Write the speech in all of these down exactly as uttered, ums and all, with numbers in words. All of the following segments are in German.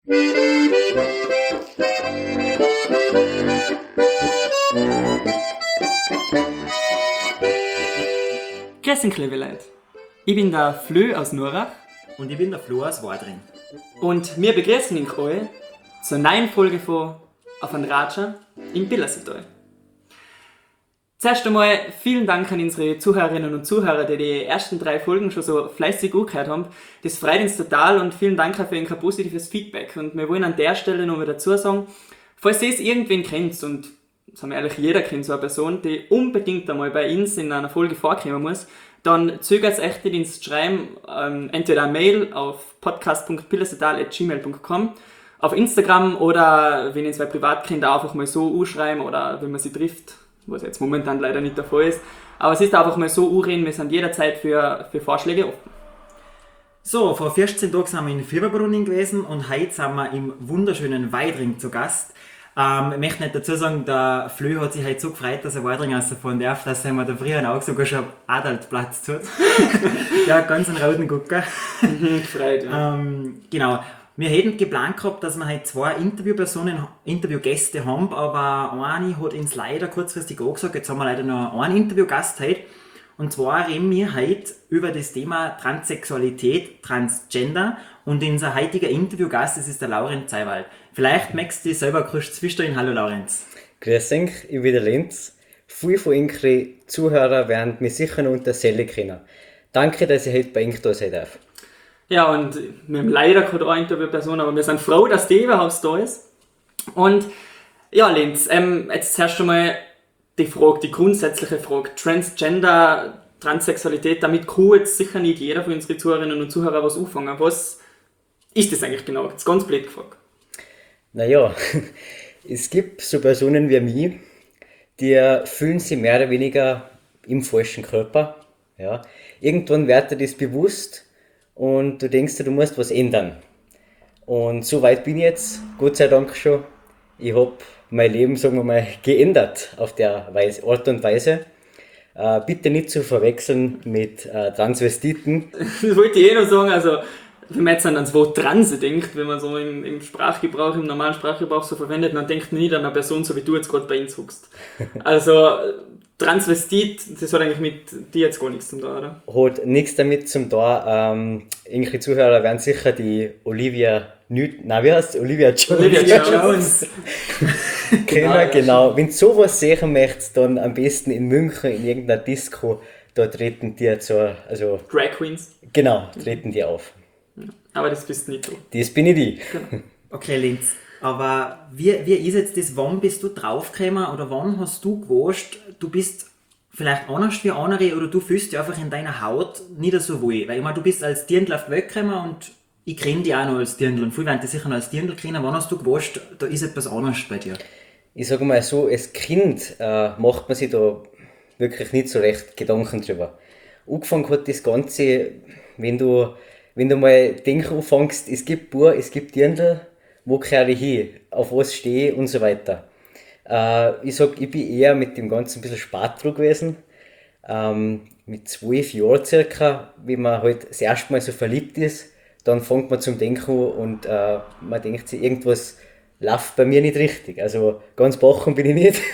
Grüß euch, liebe Leute. Ich bin der Flö aus Nurach. Und ich bin der Flo aus Wadring. Und wir begrüßen euch alle zur neuen Folge von Auf ein Ratscher im Pillersetal. Zuerst einmal vielen Dank an unsere Zuhörerinnen und Zuhörer, die die ersten drei Folgen schon so fleißig angehört haben. Das freut uns total und vielen Dank auch für ein positives Feedback. Und wir wollen an der Stelle noch mal dazu sagen, falls ihr es irgendwen kennt, und sagen wir ehrlich, jeder kennt so eine Person, die unbedingt einmal bei uns in einer Folge vorkommen muss, dann zögert es echt nicht ins Schreiben, ähm, entweder eine Mail auf podcast punkt pillersetal at gmail punkt com, auf Instagram oder wenn ihr zwei Privatkinder einfach mal so anschreiben oder wenn man sie trifft, was jetzt momentan leider nicht der Fall ist. Aber es ist einfach mal so anreden, wir sind jederzeit für, für Vorschläge offen. So, vor vierzehn Tagen sind wir in Fieberbrunning gewesen und heute sind wir im wunderschönen Weidring zu Gast. Ähm, ich möchte nicht dazu sagen, der Flö hat sich heute so gefreut, dass er Weidring rausfahren darf, dass er mir da früher auch sogar schon Adaltplatz tut. Der hat ganz einen roten Gucker. Mhm, gefreut, ja. ähm, genau. Wir hätten geplant gehabt, dass wir heute zwei Interviewpersonen, Interviewgäste haben, aber eine hat uns leider kurzfristig angesagt, jetzt haben wir leider noch einen Interviewgast heute. Und zwar reden wir heute über das Thema Transsexualität, Transgender, und unser heutiger Interviewgast, das ist der Laurenz Seiwald. Vielleicht möchtest du dich selber kurz zwischendurch. Hallo Laurenz. Grüß euch, ich bin der Lenz. Viele von unseren Zuhörern werden mich sicher noch unter Selle kennen. Danke, dass ich heute bei euch da sein darf. Ja, und wir haben leider keine Interviewperson, aber wir sind froh, dass die überhaupt da ist. Und ja, Lenz, ähm, jetzt zuerst einmal die Frage, die grundsätzliche Frage, Transgender, Transsexualität, damit kann jetzt sicher nicht jeder von unseren Zuhörerinnen und Zuhörern was anfangen. Was ist das eigentlich genau? Das ist ganz blöd gefragt. Naja, es gibt so Personen wie mich, die fühlen sich mehr oder weniger im falschen Körper. Ja. Irgendwann wird dir das bewusst und du denkst dir, du musst was ändern. Und so weit bin ich jetzt, Gott sei Dank schon. Ich habe mein Leben, sagen wir mal, geändert auf der Weise, Art und Weise. Äh, bitte nicht zu verwechseln mit äh, Transvestiten. Das wollte ich eh noch sagen, also wenn man jetzt an das Wort Transe denkt, wenn man so im, im Sprachgebrauch, im normalen Sprachgebrauch so verwendet, dann denkt man nicht an eine Person, so wie du jetzt gerade bei uns hockst. Also Transvestit, das hat eigentlich mit dir jetzt gar nichts zu tun, oder? Hat nichts damit zu tun. Ähm, irgendwelche Zuhörer werden sicher die Olivia Newt, nein, wie heißt Olivia Jones? Olivia Jones. Genau, genau. Wenn du sowas sehen möchtest, dann am besten in München in irgendeiner Disco, da treten die zur, also... Drag Queens. Genau, treten die auf. Aber das bist nicht du. Das bin ich die. Genau. Okay, Lenz, aber wie, wie ist jetzt das, wann bist du draufgekommen oder wann hast du gewusst, du bist vielleicht anders wie andere oder du fühlst dich einfach in deiner Haut nicht so wohl? Weil ich meine, du bist als Dirndl auf die Welt gekommen und ich kenne dich auch noch als Dirndl und viele werden dich sicher noch als Dirndl kennen. Wann hast du gewusst, da ist etwas anderes bei dir? Ich sage mal so, als Kind äh, macht man sich da wirklich nicht so recht Gedanken drüber. Angefangen hat das Ganze, wenn du, wenn du mal denken anfängst, es gibt Bur, es gibt Dirndl, wo gehöre ich hin, auf was stehe ich und so weiter. Äh, ich sag, ich bin eher mit dem Ganzen ein bisschen spät dran gewesen. Ähm, mit zwölf Jahren circa, wenn man halt das erste Mal so verliebt ist, dann fängt man zum Denken an und äh, man denkt sich, irgendwas läuft bei mir nicht richtig. Also ganz bachen bin ich nicht.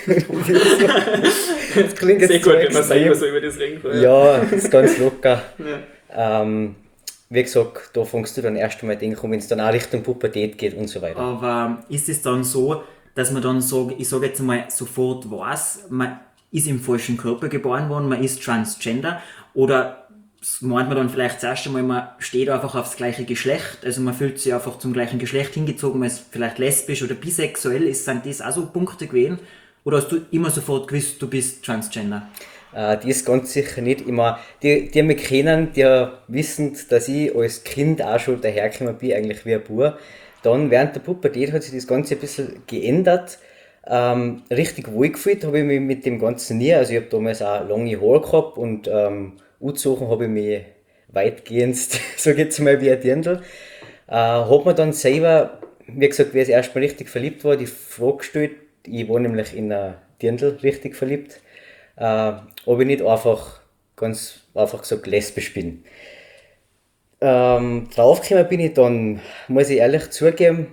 Das klingt jetzt sehr gut, wenn man selber so über das reden kann. Ja, das ist ganz locker. Ja. Ähm, wie gesagt, da fängst du dann erst einmal denken, wenn es dann auch Richtung Pubertät geht und so weiter. Aber ist es dann so, dass man dann sagt, ich sage jetzt mal sofort weiß, man ist im falschen Körper geboren worden, man ist Transgender, oder meint man dann vielleicht das erste Mal, man steht einfach aufs gleiche Geschlecht, also man fühlt sich einfach zum gleichen Geschlecht hingezogen, man ist vielleicht lesbisch oder bisexuell, ist, sind das auch so Punkte gewesen? Oder hast du immer sofort gewusst, du bist Transgender? Äh, die ist ganz sicher nicht immer. Die, die mich kennen, die wissen, dass ich als Kind auch schon dahergekommen bin, eigentlich wie ein Bub. Dann während der Pubertät hat sich das Ganze ein bisschen geändert. Ähm, richtig wohl gefühlt habe ich mich mit dem Ganzen nie. Also ich habe damals auch lange Haare gehabt und ähm, angezogen habe ich mich weitgehend, so jetzt mal wie ein Dirndl. Äh, habe mir dann selber, wie gesagt, wie ich das erste Mal richtig verliebt war, die Frage gestellt, ich war nämlich in ein Dirndl richtig verliebt, äh, ob ich nicht einfach ganz einfach gesagt lesbisch bin. Ähm, draufgekommen bin ich dann, muss ich ehrlich zugeben,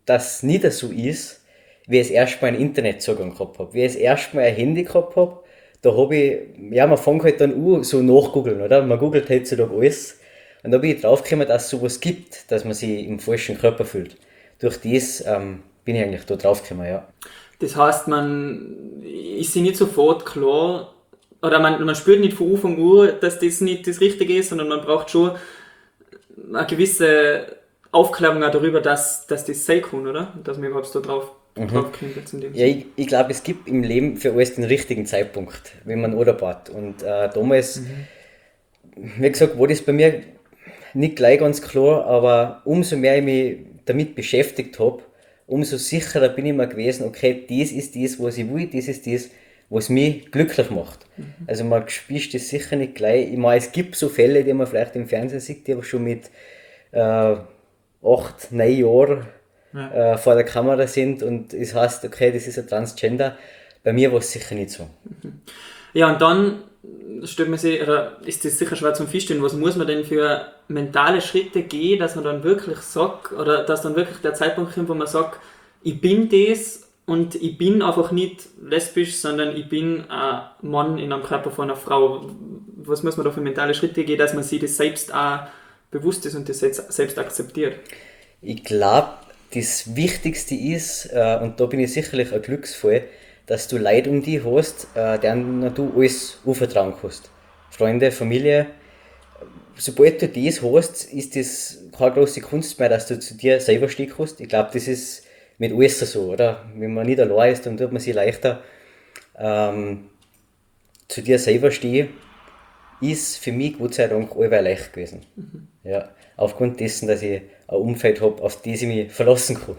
dass es nicht so ist, wie ich das erste Mal einen Internetzugang gehabt habe. Wie ich das erste Mal ein Handy gehabt habe, da habe ich, ja, man fängt halt dann an, so nachgoogeln, oder? Man googelt heutzutage alles. Und da bin ich draufgekommen, dass es sowas gibt, dass man sich im falschen Körper fühlt. Durch das ähm, bin ich eigentlich da draufgekommen, ja. Das heißt, man ist sich nicht sofort klar, oder man, man spürt nicht von Anfang an, dass das nicht das Richtige ist, sondern man braucht schon eine gewisse Aufklärung auch darüber, dass, dass das sein kann, oder? Dass man überhaupt da drauf, mhm. drauf kommt. Jetzt in dem ja, ich, ich glaube, es gibt im Leben für alles den richtigen Zeitpunkt, wenn man anbaut. Und äh, damals, mhm. wie gesagt, war das bei mir nicht gleich ganz klar, aber umso mehr ich mich damit beschäftigt habe, umso sicherer bin ich mir gewesen, okay, das ist das, was ich will, das ist das, was mich glücklich macht. Mhm. Also man spießt das sicher nicht gleich. Ich meine, es gibt so Fälle, die man vielleicht im Fernsehen sieht, die aber schon mit äh, acht, neun Jahren ja. äh, vor der Kamera sind und es heißt, okay, das ist ein Transgender. Bei mir war es sicher nicht so. Mhm. Ja, und dann stellt man sich, oder ist das sicher schwer zum Feststellen, was muss man denn für mentale Schritte gehen, dass man dann wirklich sagt, oder dass dann wirklich der Zeitpunkt kommt, wo man sagt, ich bin das und ich bin einfach nicht lesbisch, sondern ich bin ein Mann in einem Körper von einer Frau. Was muss man da für mentale Schritte gehen, dass man sich das selbst auch bewusst ist und das selbst akzeptiert? Ich glaube, das Wichtigste ist, äh, und da bin ich sicherlich ein Glücksfall, dass du Leute um dich hast, äh, denen du alles anvertrauen kannst. Freunde, Familie. Sobald du das hast, ist das keine große Kunst mehr, dass du zu dir selber stehen kannst. Ich glaube, das ist mit alles so, oder? Wenn man nicht allein ist, dann tut man sich leichter. Ähm, zu dir selber stehen, ist für mich Gott sei Dank allweil leicht gewesen. Mhm. Ja, aufgrund dessen, dass ich ein Umfeld habe, auf das ich mich verlassen kann.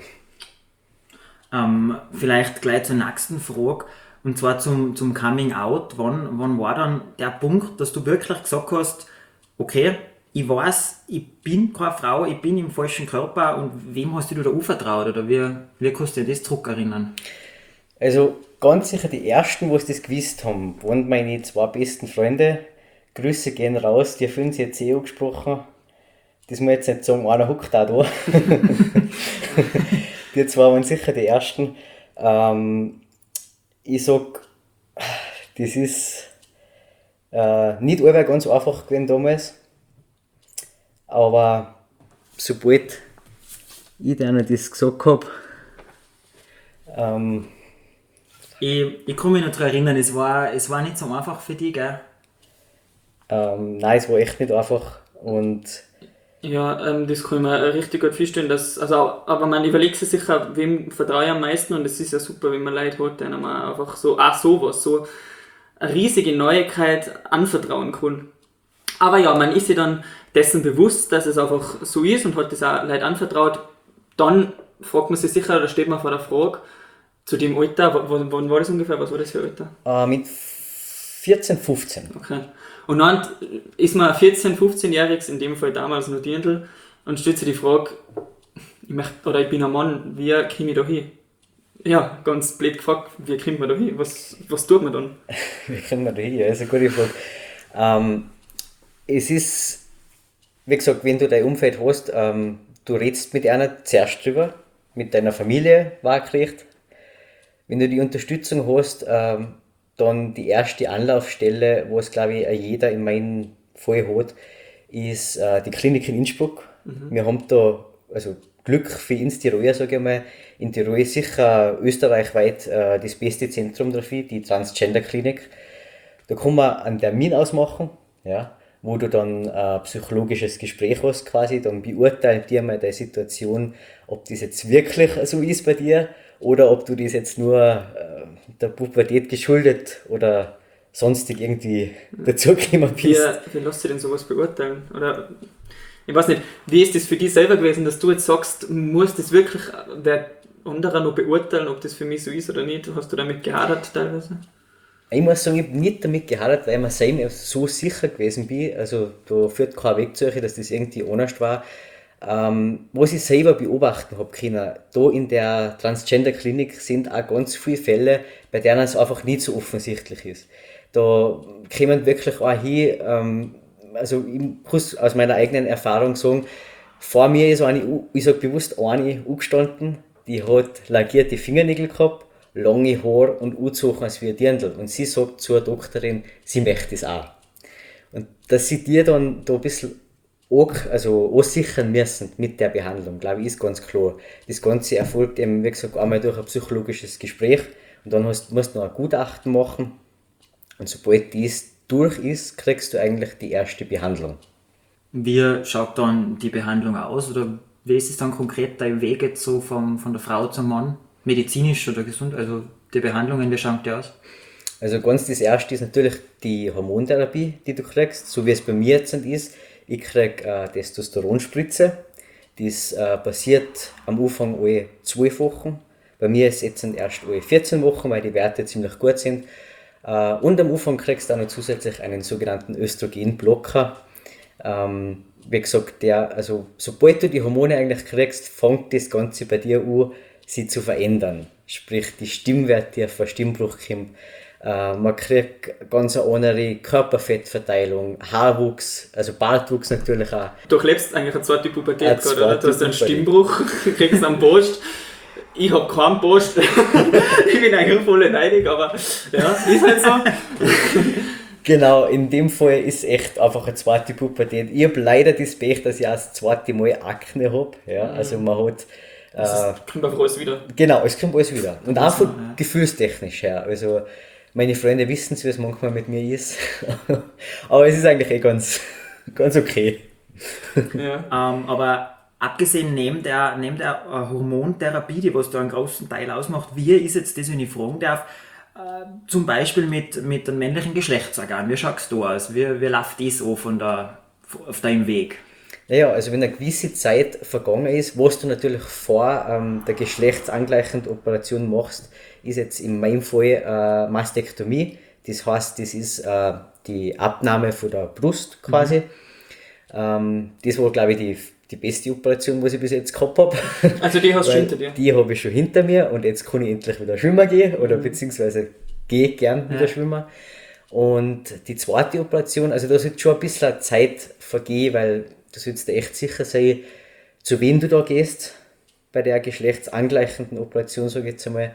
Ähm, vielleicht gleich zur nächsten Frage, und zwar zum, zum Coming Out. Wann, wann war dann der Punkt, dass du wirklich gesagt hast, okay, ich weiß, ich bin keine Frau, ich bin im falschen Körper, und wem hast du da anvertraut, oder wie, wie kannst du dir das zurückerinnern? Also ganz sicher die ersten, die das gewusst haben, waren meine zwei besten Freunde. Grüße gehen raus, die haben sich jetzt eh angesprochen. Das muss ich jetzt nicht sagen, einer huckt auch da. Die zwei waren sicher die ersten. Ähm, ich sag, das ist äh, nicht allweil ganz einfach gewesen damals. Aber sobald ich denen das gesagt habe, ähm, ich, ich kann mich noch daran erinnern, es war, es war nicht so einfach für dich, gell? Ähm, nein, es war echt nicht einfach. Und ja, ähm, das kann ich mir richtig gut vorstellen. Dass, also, aber man überlegt sich sicher, wem vertraue ich am meisten, und es ist ja super, wenn man Leute hat, denen man einfach so, auch sowas, so eine riesige Neuigkeit anvertrauen kann. Aber ja, man ist sich dann dessen bewusst, dass es einfach so ist und hat das auch Leute anvertraut. Dann fragt man sich sicher, oder steht man vor der Frage, zu dem Alter, wann, wann war das ungefähr, was war das für ein Alter? Äh, mit vierzehn, fünfzehn. Okay. Und dann ist man ein vierzehn-, fünfzehn-Jähriges, in dem Fall damals noch Dirndl, und stellt sich die Frage, ich möchte, oder ich bin ein Mann, wie komme ich da hin? Ja, ganz blöd gefragt, wie kommt man da hin? Was, was tut man dann? Wie kommt man da hin? Ja, das ist eine gute Frage. Ähm, es ist, wie gesagt, wenn du dein Umfeld hast, ähm, du redest mit einer zuerst drüber, mit deiner Familie wahrkriegt. Wenn du die Unterstützung hast, ähm, dann die erste Anlaufstelle, was glaube ich jeder in meinem Fall hat, ist äh, die Klinik in Innsbruck. Mhm. Wir haben da also Glück für uns Tiroler, sage ich mal. In Tirol ist sicher österreichweit äh, das beste Zentrum dafür, die Transgender-Klinik. Da kann man einen Termin ausmachen, ja, wo du dann ein psychologisches Gespräch hast quasi, dann beurteilt dir mal deine Situation, ob das jetzt wirklich so ist bei dir oder ob du das jetzt nur äh, der Pubertät geschuldet oder sonstig irgendwie dazugekommen bist. Wie, wie lässt sich denn sowas beurteilen? Oder, ich weiß nicht, wie ist das für dich selber gewesen, dass du jetzt sagst, muss das wirklich der andere noch beurteilen, ob das für mich so ist oder nicht? Hast du damit gehadert teilweise? Ich muss sagen, ich habe nicht damit gehadert, weil ich mir selber so sicher gewesen bin. Also da führt kein Weg zu euch, dass das irgendwie anders war. Ähm, was ich selber beobachten habe können, da in der Transgender-Klinik sind auch ganz viele Fälle, bei denen es einfach nicht so offensichtlich ist. Da kommen wirklich auch hin, ähm, also ich muss aus meiner eigenen Erfahrung sagen, vor mir ist eine, ich sage bewusst eine angestanden, die hat lackierte Fingernägel gehabt, lange Haare und angezogen als wie ein Dirndl. Und sie sagt zur Doktorin, sie möchte das auch. Und dass sie dir dann da ein bisschen auch, also aussichern müssen mit der Behandlung, glaube ich, ist ganz klar. Das Ganze erfolgt eben, wie gesagt, einmal durch ein psychologisches Gespräch und dann hast, musst du noch ein Gutachten machen und sobald dies durch ist, kriegst du eigentlich die erste Behandlung. Wie schaut dann die Behandlung aus oder wie ist es dann konkret dein Weg jetzt so vom, von der Frau zum Mann? Medizinisch oder gesund? Also die Behandlungen, wie schaut die aus? Also ganz das erste ist natürlich die Hormontherapie, die du kriegst, so wie es bei mir jetzt ist. Ich kriege eine Testosteronspritze, das äh, passiert am Anfang alle zwölf Wochen. Bei mir ist es jetzt erst alle vierzehn Wochen, weil die Werte ziemlich gut sind. Äh, und am Anfang kriegst du auch noch zusätzlich einen sogenannten Östrogenblocker. Ähm, wie gesagt, der, also, sobald du die Hormone eigentlich kriegst, fängt das Ganze bei dir an, sie zu verändern. Sprich, die Stimmwerte auf einen Stimmbruch kommen. Äh, man kriegt ganz eine andere Körperfettverteilung, Haarwuchs, also Bartwuchs natürlich auch. Du lebst eigentlich eine zweite Pubertät Eine gerade, oder? Du hast einen zweite Stimmbruch, kriegst einen Post. Ich habe keinen Post. Ich bin eigentlich voll neidig, aber ja, ist halt so. Genau, in dem Fall ist echt einfach eine zweite Pubertät. Ich habe leider das Pech, dass ich auch das zweite Mal Akne habe. Ja, also man hat... Äh, Das kommt einfach alles wieder. Genau, es kommt alles wieder. Und auch von ja. gefühlstechnisch her. Also meine Freunde wissen es, wie es manchmal mit mir ist. Aber es ist eigentlich eh ganz, ganz okay. Ja. Ähm, aber abgesehen neben der, neben der äh, Hormontherapie, die was da einen großen Teil ausmacht, wie ist jetzt das, wenn ich fragen darf, äh, zum Beispiel mit, mit einem männlichen Geschlechtsorgan, wie schaust du aus? Wie, wie läuft das an von der, auf deinem Weg? Naja, also wenn eine gewisse Zeit vergangen ist, was du natürlich vor ähm, der geschlechtsangleichenden Operation machst, ist jetzt in meinem Fall äh, Mastektomie. Das heißt, das ist äh, die Abnahme von der Brust quasi. Mhm. Ähm, das war, glaube ich, die, die beste Operation, was ich bis jetzt gehabt habe. Also die hast du hinter dir? Die habe ich schon hinter mir und jetzt kann ich endlich wieder schwimmen gehen oder mhm. beziehungsweise gehe gern wieder ja. schwimmen. Und die zweite Operation, also da sollte schon ein bisschen Zeit vergehen, weil du sollst dir echt sicher sein, zu wem du da gehst bei der geschlechtsangleichenden Operation, sage ich jetzt einmal,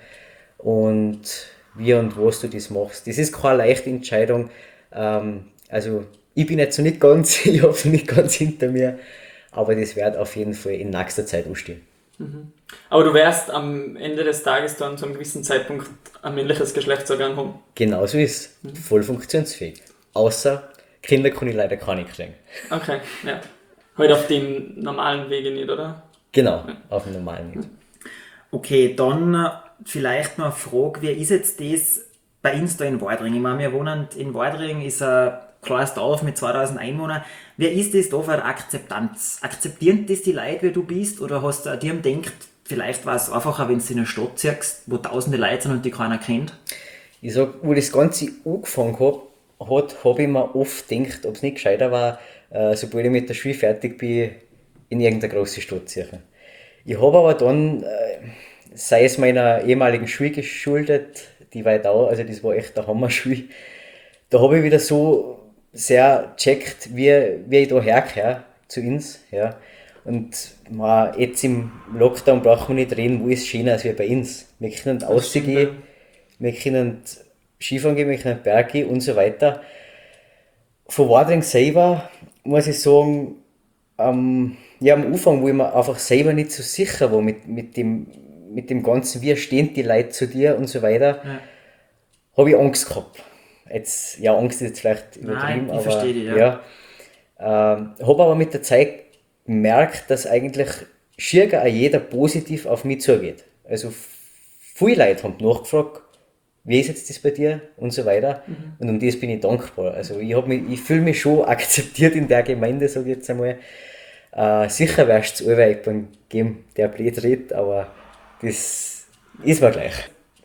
und wie und was du das machst. Das ist keine leichte Entscheidung. Ähm, also ich bin jetzt noch nicht ganz, ich habe es nicht ganz hinter mir, aber das wird auf jeden Fall in nächster Zeit anstehen. Mhm. Aber du wirst am Ende des Tages dann zu einem gewissen Zeitpunkt ein männliches Geschlechtsorgan haben? Genau so ist es. Mhm. Voll funktionsfähig. Außer Kinder kann ich leider keine kriegen. Okay, ja. Halt auf dem normalen Wege nicht, oder? Genau, ja. Auf dem normalen Weg. Okay, dann vielleicht noch eine Frage, wie ist jetzt das bei uns da in Wadring? Ich meine, wir wohnen in Wadring, ist ein kleines Dorf mit zweitausend Einwohnern. Wie ist das da für eine Akzeptanz? Akzeptieren das die Leute, wie du bist? Oder hast du dir gedacht, vielleicht war es einfacher, wenn du in eine Stadt ziehst, wo tausende Leute sind und die keiner kennt? Ich sag, wo das Ganze angefangen hat, hat habe ich mir oft gedacht, ob es nicht gescheiter war, äh, sobald ich mit der Schule fertig bin, in irgendeine grosse Stadt ziehen. Ich habe aber dann, äh, sei es meiner ehemaligen Schule geschuldet, die war da, also das war echt eine Hammerschule, da habe ich wieder so sehr gecheckt, wie, wie ich da hergehöre zu uns. Ja. Und man, jetzt im Lockdown braucht man nicht reden, wo ist schöner als wir bei uns. Wir können rausgehen, wir können Skifahren gehen, wir können Berge gehen und so weiter. Von Wadring selber muss ich sagen, ähm, ja, am Anfang, wo ich mir einfach selber nicht so sicher war mit, mit, dem, mit dem Ganzen, wie stehen die Leute zu dir und so weiter, ja. habe ich Angst gehabt. Jetzt, ja, Angst ist jetzt vielleicht übertrieben, Nein, ich aber verstehe dich, ja. ja ähm, habe aber mit der Zeit gemerkt, dass eigentlich schier auch jeder positiv auf mich zugeht. Also viele Leute haben nachgefragt, wie ist jetzt das bei dir und so weiter. Mhm. Und um das bin ich dankbar. Also ich, ich fühle mich schon akzeptiert in der Gemeinde, sage ich jetzt einmal. Äh, sicher wärst du allweil beim Game, der blöd redet, aber das ist mir gleich.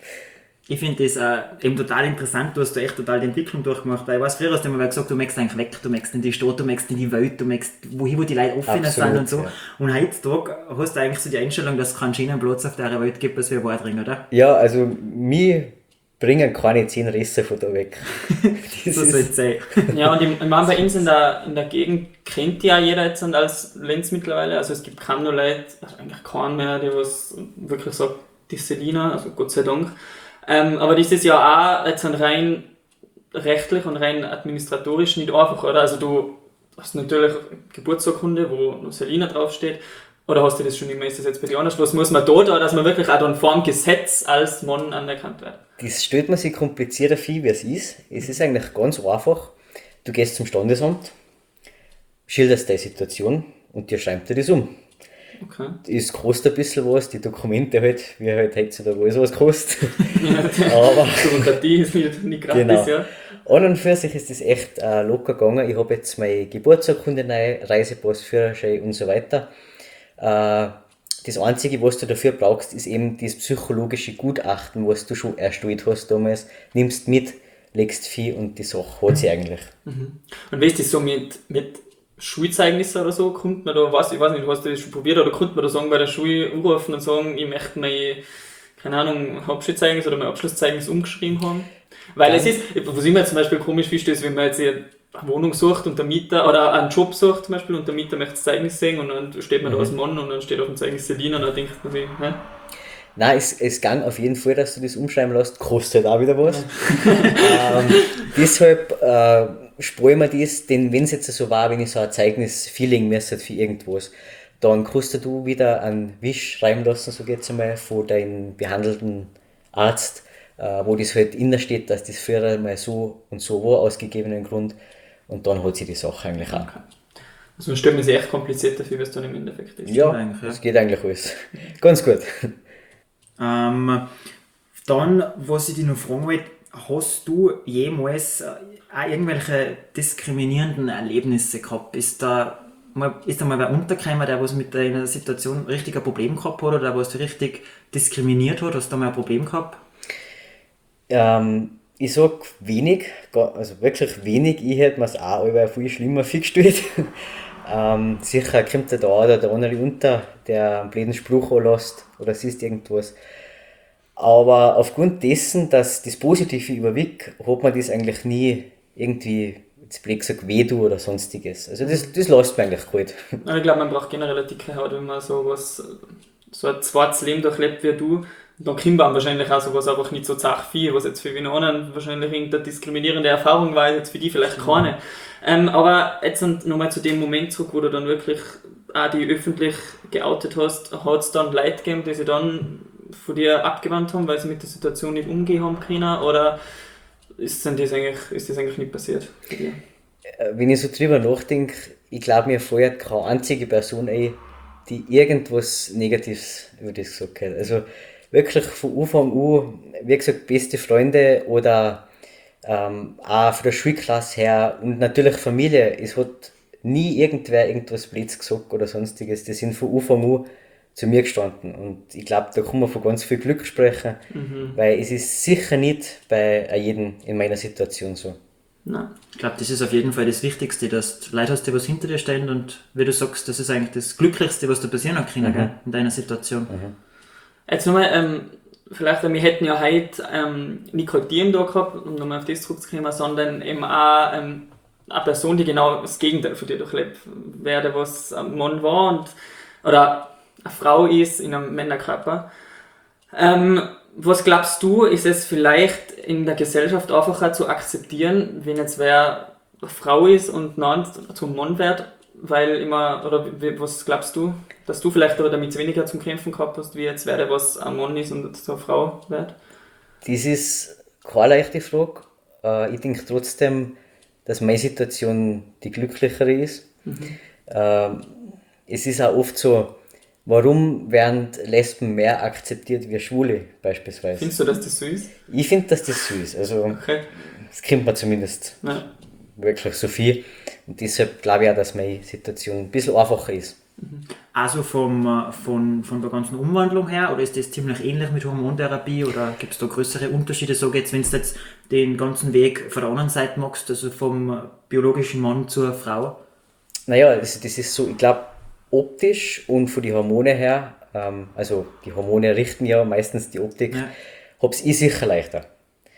Ich finde das äh, eben total interessant, du hast da echt total die Entwicklung durchgemacht, weil ich weiß, früher hast du immer gesagt, du möchtest eigentlich weg, du möchtest in die Stadt, du möchtest in die Welt, du möchtest wohin, wo die Leute offener sind und so. Ja. Und heutzutage hast du eigentlich so die Einstellung, dass es keinen schönen Platz auf der Welt gibt, als wir Wadring, oder? Ja, also mich bringen keine zehn Risse von da weg. Das so soll es sein. Ja, und ich, ich meine, bei uns in der, in der Gegend kennt ja jeder jetzt und als Lenz mittlerweile, also es gibt kaum noch Leute, also eigentlich keinen mehr, der was wirklich sagt, die Selina, also Gott sei Dank. Ähm, aber das ist ja auch jetzt rein rechtlich und rein administratorisch nicht einfach, oder? Also du hast natürlich Geburtsurkunde, wo noch Selina draufsteht, oder hast du das schon immer, ist das jetzt bei dir anders? Was muss man da da, dass man wirklich auch dann vor dem Gesetz als Mann anerkannt wird? Das stellt man sich komplizierter vor, wie es ist. Es ist eigentlich ganz einfach. Du gehst zum Standesamt, schilderst deine Situation und dir schreibt dir das um. Okay. Es kostet ein bisschen was, die Dokumente halt, wie halt heutzutage alles was kostet. Ja, aber Bürokratie ist nicht, nicht gratis, genau. ja. An und für sich ist das echt äh, locker gegangen. Ich habe jetzt meine Geburtsurkunde neu, Reisepass, Führerschein und so weiter. Äh, das Einzige, was du dafür brauchst, ist eben das psychologische Gutachten, was du schon erstellt hast damals. Nimmst mit, legst viel und die Sache hat sie eigentlich. Mhm. Und wie ist das so mit, mit Schulzeugnissen oder so? Kommt man da, was, ich weiß nicht, hast du das schon probiert, oder konnte man da sagen, bei der Schule anrufen und sagen, ich möchte mein, keine Ahnung, Hauptschulzeugnis oder mein Abschlusszeugnis umgeschrieben haben? Weil Dann, es ist, was ich mir zum Beispiel komisch finde, ist, wenn man jetzt eine Wohnung sucht und der Mieter, oder einen Job sucht zum Beispiel, und der Mieter möchte das Zeugnis sehen und dann steht man mhm. da als Mann und dann steht auf dem Zeugnis Selina und dann denkt man sich, hä? Nein, es, es ging auf jeden Fall, dass du das umschreiben lässt, kostet auch wieder was. ähm, deshalb äh, spare ich mir das, denn wenn es jetzt so war, wenn ich so ein Zeugnis feeling müsste für irgendwas, dann kannst du wieder einen Wisch schreiben lassen, so geht's einmal, von deinem behandelten Arzt, äh, wo das halt innen steht, dass das früher mal so und so war, aus gegebenen Grund, und dann hat sich die Sache eigentlich auch. Okay. Also man stellt mir sich echt kompliziert dafür, was dann im Endeffekt ist. Ja, eigentlich, ja. das geht eigentlich alles. Ganz gut. Ähm, dann, was ich dich noch fragen wollte, hast du jemals äh, auch irgendwelche diskriminierenden Erlebnisse gehabt? Ist da mal, ist da mal wer untergekommen, der was mit deiner Situation richtig ein Problem gehabt hat oder der was richtig diskriminiert hat? Hast du da mal ein Problem gehabt? Ähm, ich sag wenig, also wirklich wenig. Ich hätte mir es auch immer viel schlimmer vorgestellt. ähm, sicher kommt da oder der andere unter, der einen blöden Spruch anlässt oder siehst irgendwas. Aber aufgrund dessen, dass das Positive überwiegt, hat man das eigentlich nie irgendwie, jetzt blöd gesagt, weh tun oder sonstiges. Also das, das lässt man eigentlich kalt. Ich glaube, man braucht generell eine dicke Haut, wenn man so was, so ein zweites Leben durchlebt wie du. Dann kommt man wahrscheinlich auch sowas einfach nicht so zach viel, was jetzt für wen anderen wahrscheinlich irgendeine diskriminierende Erfahrung war, jetzt für die vielleicht keine. Mhm. Ähm, aber jetzt nochmal zu dem Moment zurück, wo du dann wirklich auch die öffentlich geoutet hast, hat es dann Leute gegeben, die sich dann von dir abgewandt haben, weil sie mit der Situation nicht umgehen haben können, oder ist das eigentlich, ist das eigentlich nicht passiert bei dir? Wenn ich so drüber nachdenke, ich glaube, mir fällt keine einzige Person ein, die irgendwas Negatives über das gesagt hat. Also wirklich von Anfang an, wie gesagt, beste Freunde oder ähm, auch von der Schulklasse her und natürlich Familie. Es hat nie irgendwer irgendwas Blöds gesagt oder sonstiges. Die sind von Anfang an zu mir gestanden und ich glaube, da kann man von ganz viel Glück sprechen, mhm. weil es ist sicher nicht bei jedem in meiner Situation so. Nein. Ich glaube, das ist auf jeden Fall das Wichtigste, dass du Leute hast, die was hinter dir stehen, und wie du sagst, das ist eigentlich das Glücklichste, was da passieren kann, mhm. in deiner Situation. Mhm. Jetzt nochmal, ähm, vielleicht, wir hätten ja heute ähm, nicht gerade die da gehabt, um nochmal auf das zurückzukommen, sondern eben auch ähm, eine Person, die genau das Gegenteil von dir durchlebt, wer was ein Mann war und, oder eine Frau ist in einem Männerkörper. Ähm, was glaubst du, ist es vielleicht in der Gesellschaft einfacher zu akzeptieren, wenn jetzt wer eine Frau ist und dann zum Mann wird, weil immer, oder was glaubst du, dass du vielleicht damit weniger zum Kämpfen gehabt hast, wie jetzt wer der was ein Mann ist und so eine Frau wird? Das ist keine leichte Frage. Äh, ich denke trotzdem, dass meine Situation die glücklichere ist. Mhm. Äh, es ist auch oft so, warum werden Lesben mehr akzeptiert wie Schwule beispielsweise? Findest du, dass das so ist? Ich finde, dass das so ist. Also, okay. Das kennt man zumindest ja. wirklich so viel. Und deshalb glaube ich auch, dass meine Situation ein bisschen einfacher ist. Also vom, von, von der ganzen Umwandlung her, oder ist das ziemlich ähnlich mit Hormontherapie, oder gibt es da größere Unterschiede? So jetzt, wenn du jetzt den ganzen Weg von der anderen Seite machst, also vom biologischen Mann zur Frau? Naja, das, das ist so, ich glaube, optisch und von den Hormonen her, ähm, also die Hormone richten ja meistens die Optik, ja. habe ich sicher leichter.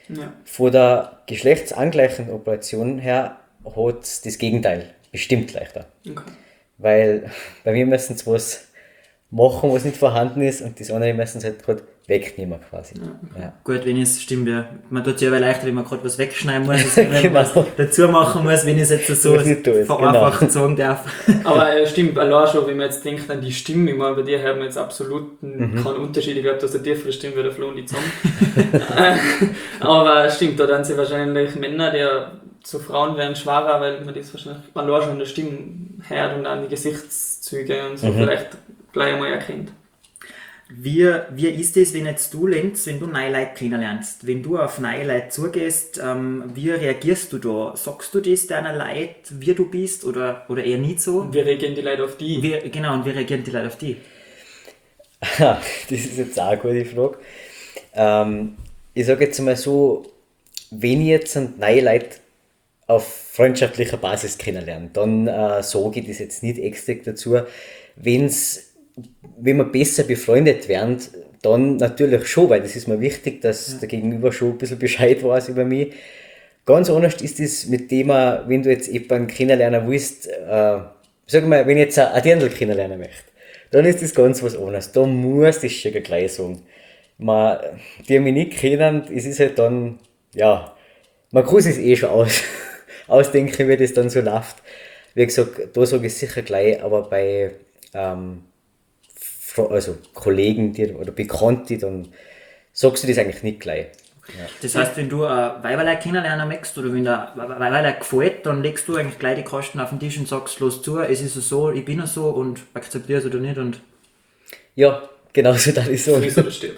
Ja. Von der geschlechtsangleichenden Operation her hat es das Gegenteil bestimmt leichter. Okay. Weil bei mir müssen sie was machen, was nicht vorhanden ist, und das andere müssen sie halt gerade wegnehmen quasi. Ja. Ja. Gut, wenn es stimmt, ja. Man tut es ja aber leichter, wenn man gerade was wegschneiden muss, als wenn man Genau. was dazu machen muss, wenn ich es jetzt so Was nicht da ist, vereinfacht genau. sagen darf. Aber äh, stimmt, allein schon, wenn man jetzt denkt an die Stimme, ich meine, bei dir hört man jetzt absolut Mhm. keinen Unterschied. Ich glaube, dass eine tiefere Stimme wie der Flo und die Zunge. Äh, Aber stimmt, da dann sind wahrscheinlich Männer, die zu Frauen werden schwerer, weil man das wahrscheinlich allein schon an der Stimme hört und an die Gesichtszüge und so Mhm. vielleicht gleich einmal erkennt. Wie, wie ist es, wenn jetzt du, Lenz, wenn du neue Leute kennenlernst, wenn du auf neue Leute zugehst, ähm, wie reagierst du da? Sagst du das deiner Leute, wie du bist, oder, oder eher nicht so? Und wie reagieren die Leute auf die? Wie, genau, und wie reagieren die Leute auf die? Das ist jetzt auch eine gute Frage. Ähm, ich sage jetzt mal so, wenn ich jetzt neue Leute auf freundschaftlicher Basis kennenlerne, dann äh, sage ich das jetzt nicht extra dazu. Wenn's, wenn wir besser befreundet werden, dann natürlich schon, weil das ist mir wichtig, dass ja. der Gegenüber schon ein bisschen Bescheid weiß über mich. Ganz anders ist es mit dem, wenn du jetzt jemanden kennenlernen willst, äh, sag mal, wenn ich jetzt ein Dirndl kennenlernen möchte, dann ist das ganz was anderes. Da muss das schon gleich sagen. Man, die mich nicht kennen, es ist halt dann, ja, man kann es eh schon aus, ausdenken, wie das dann so läuft. Wie gesagt, da sage ich sicher gleich, aber bei ähm, also Kollegen die, oder Bekannte, dann sagst du das eigentlich nicht gleich. Ja. Das heißt, wenn du ein Weiberlein kennenlernen möchtest oder wenn der Weiberlein gefällt, dann legst du eigentlich gleich die Kosten auf den Tisch und sagst, los zu, es ist so, ich bin so und akzeptiere es oder nicht. Und ja, genau so das ist so. Friss oder stirb.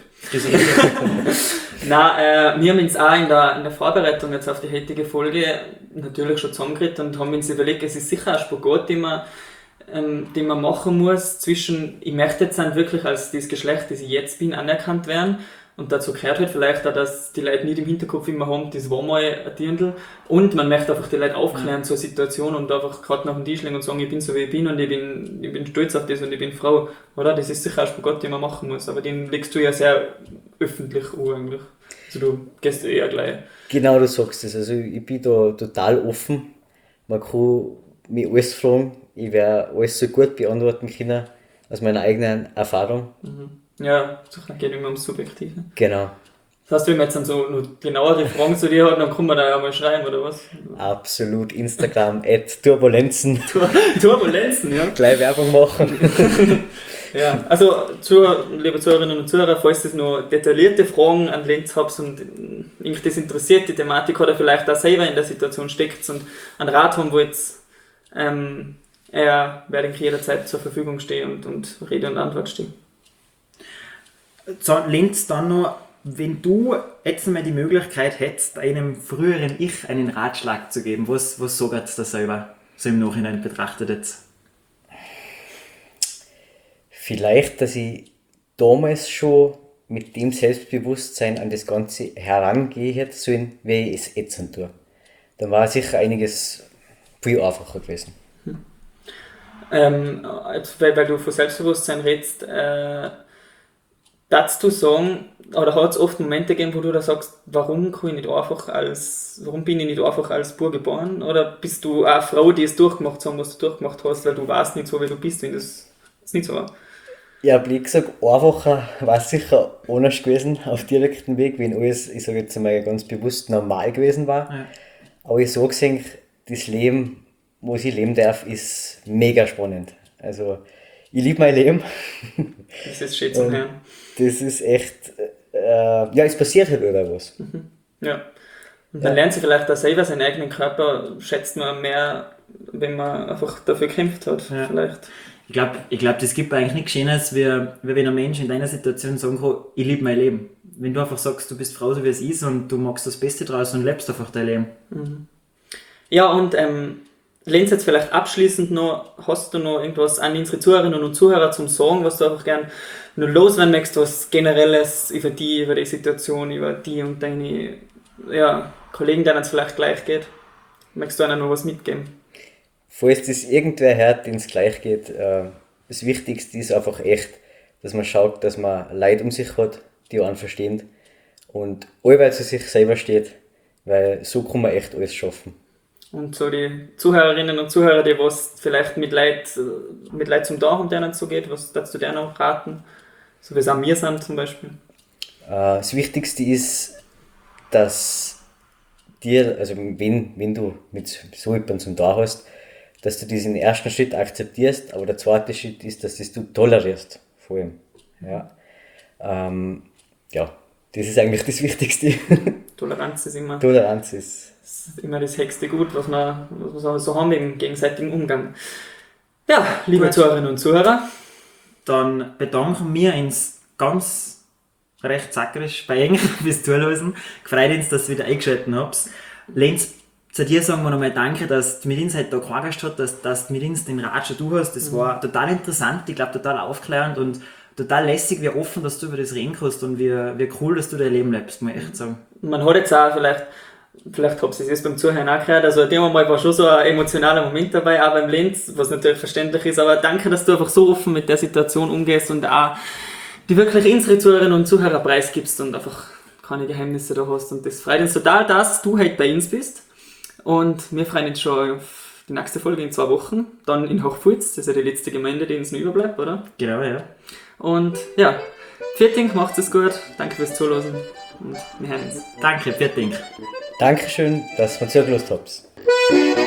Nein, äh, wir haben uns auch in der, in der Vorbereitung jetzt auf die heutige Folge natürlich schon zusammengeredet und haben uns überlegt, es ist sicher ein Spagat, den man, ähm, den man machen muss zwischen, ich möchte jetzt dann wirklich als das Geschlecht, das ich jetzt bin, anerkannt werden. Und dazu gehört halt vielleicht auch, dass die Leute nicht im Hinterkopf immer haben, das war mal ein Dirndl. Und man möchte einfach die Leute aufklären ja. zur Situation und einfach gerade nach dem Tisch legen und sagen, ich bin so wie ich bin und ich bin, ich bin stolz auf das und ich bin Frau. Oder? Das ist sicher ein Spagat, den man machen muss. Aber den legst du ja sehr öffentlich an eigentlich. Also du gehst eher gleich. Genau, du sagst es. Also ich bin da total offen. Man kann mich alles fragen. Ich werde alles so gut beantworten können aus meiner eigenen Erfahrung. Mhm. Ja, es geht immer ums Subjektive. Genau. Das heißt, wenn man jetzt dann so noch genauere Fragen zu dir hat, dann kann man da ja mal schreiben, oder was? Absolut. Instagram at Turbulenzen. Tur Turbulenzen, ja. Gleich Werbung machen. Ja, also, zu, liebe Zuhörerinnen und Zuhörer, falls ihr noch detaillierte Fragen an Lenz habt und irgendwie das interessiert, die Thematik, oder vielleicht auch selber in der Situation steckt und einen Rat haben wollt, ähm, er werde ich jederzeit zur Verfügung stehen und, und Rede und Antwort stehen. So, Lenz, dann noch, wenn du jetzt einmal die Möglichkeit hättest, einem früheren Ich einen Ratschlag zu geben, was, was sagt du da selber, so im Nachhinein betrachtet jetzt? Vielleicht, dass ich damals schon mit dem Selbstbewusstsein an das Ganze herangehe hätte sollen, wie ich es jetzt tue. Dann war sicher einiges viel einfacher gewesen. Hm. Ähm, weil, weil du von Selbstbewusstsein redest, äh, darfst du sagen, oder hat es oft Momente gegeben, wo du da sagst, warum kann ich nicht einfach als, warum bin ich nicht einfach als Bub geboren? Oder bist du eine Frau, die es durchgemacht hat, was du durchgemacht hast, weil du weißt nicht so, wie du bist, wenn das, das nicht so war? Ja, wie gesagt, einfacher war es sicher anders gewesen auf direktem Weg, wenn alles, ich sage jetzt einmal ganz bewusst, normal gewesen war. Ja. Aber ich sage gesehen, das Leben, was ich leben darf, ist mega spannend. Also, ich liebe mein Leben. Das ist schön zum Hören. Das ist echt, äh, ja, es passiert halt überall was. Mhm. Ja. Und dann ja. lernt sie vielleicht auch selber seinen eigenen Körper, schätzt man mehr, wenn man einfach dafür gekämpft hat. Ja. Vielleicht. Ich glaube, ich glaub, das gibt eigentlich nichts Schönes, wie, wie wenn ein Mensch in deiner Situation sagen kann, ich liebe mein Leben. Wenn du einfach sagst, du bist Frau, so wie es ist und du magst das Beste draus und lebst einfach dein Leben. Mhm. Ja, und ähm, Lenz, jetzt vielleicht abschließend noch, hast du noch irgendwas an unsere Zuhörerinnen und Zuhörer zum Sagen, was du einfach gern noch loswerden möchtest, was Generelles über die, über die Situation, über die und deine ja, Kollegen, denen es vielleicht gleich geht? Möchtest du ihnen noch was mitgeben? Falls das irgendwer hört, denen es gleich geht, äh, das Wichtigste ist einfach echt, dass man schaut, dass man Leute um sich hat, die einen verstehen und allweil zu sich selber steht, weil so kann man echt alles schaffen. Und so die Zuhörerinnen und Zuhörer, die was vielleicht mit Leid, mit Leid zum Tag und denen so geht, was darfst du denen auch raten? So wie es auch wir sind zum Beispiel. Äh, das Wichtigste ist, dass dir, also wenn, wenn du mit so jemandem zum Tag hast, dass du diesen ersten Schritt akzeptierst, aber der zweite Schritt ist, dass das du tolerierst, vor allem. Ja, ähm, ja das ist eigentlich das Wichtigste. Toleranz ist immer, Toleranz ist, ist immer das höchste Gut, was wir, was wir so haben im gegenseitigen Umgang. Ja, liebe Gut. Zuhörerinnen und Zuhörer, Dann bedanken wir uns ganz recht sackerisch bei Ihnen fürs Zuhören. Gefreut uns, dass ihr wieder eingeschaltet habt. Lenz, zu dir sagen wir nochmal danke, dass du mit uns heute da gequatscht hast, dass, dass du mit uns den Rat schon du hast. Das war total interessant, ich glaube total aufklärend und total lässig, wie offen, dass du über das reden kannst und wie, wie cool, dass du dein Leben lebst, muss ich echt sagen. man hat jetzt auch vielleicht, vielleicht habt ihr es jetzt beim Zuhören auch gehört, also in dem Moment war schon so ein emotionaler Moment dabei, auch beim Lenz, was natürlich verständlich ist, aber danke, dass du einfach so offen mit der Situation umgehst und auch die wirklich unsere Zuhörerinnen und Zuhörer preisgibst und einfach keine Geheimnisse da hast und das freut uns total, dass du heute bei uns bist und wir freuen uns schon auf die nächste Folge in zwei Wochen, dann in Hochpfalz, das ist ja die letzte Gemeinde, die uns noch überbleibt, oder? Genau, ja. Und ja, Vierting, macht es gut, danke fürs Zuhören und wir hören uns. Danke, vielen Dank. Dankeschön, dass ihr zugelassen habt.